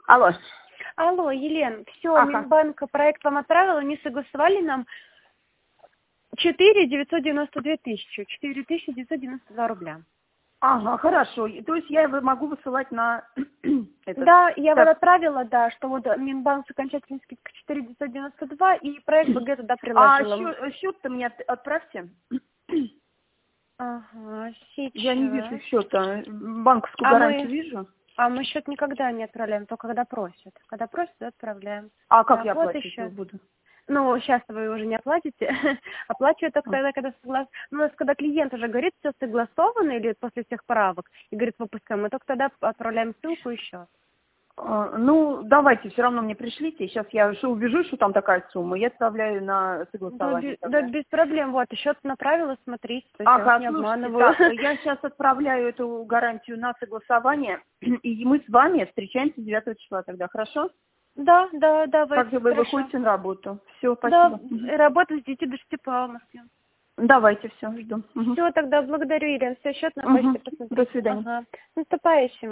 Алло. Алло, Елена, все, Ага. Минбанк проект вам отправила, не согласовали нам 4 992 тысячи, 4992 рубля. Ага, хорошо. То есть я его могу высылать на этот. Да, я вот Так, отправила, да, что вот Минбанк с окончательной скидкой 4992 и проект БГ туда а приложила. счет-то мне отправьте. Ага, Я не вижу сейчас. счета. Банковскую А гарантию мы, вижу. а мы счет никогда не отправляем, только когда просят. Когда просят, то отправляем. А как Так, я вот и оплачивать его счет. буду? Ну, сейчас вы уже не оплатите. Оплачиваю только тогда, когда согласен. У нас, когда клиент уже говорит, все согласовано или после всех правок, и говорит, выпускаем, мы только тогда отправляем ссылку и счет. Ну, давайте, все равно мне пришлите. Сейчас я уже убежу, что там такая сумма. Я отправляю на согласование Да, тогда. без проблем. Вот, и счет направила, смотрите, то есть я вас Ага, не слушайте, обманываю. так, я сейчас отправляю эту гарантию на согласование, и мы с вами встречаемся 9 числа тогда, хорошо? Да, давайте, Как же вы хорошо. выходите на работу? Все, Да, спасибо. Мгм. работа с 9 до 6 по Москве. Давайте, все, жду. Мгм. Все, тогда благодарю, Елена. Все, счет на почте Мгм. До посмотрите. свидания. Ага. С наступающим.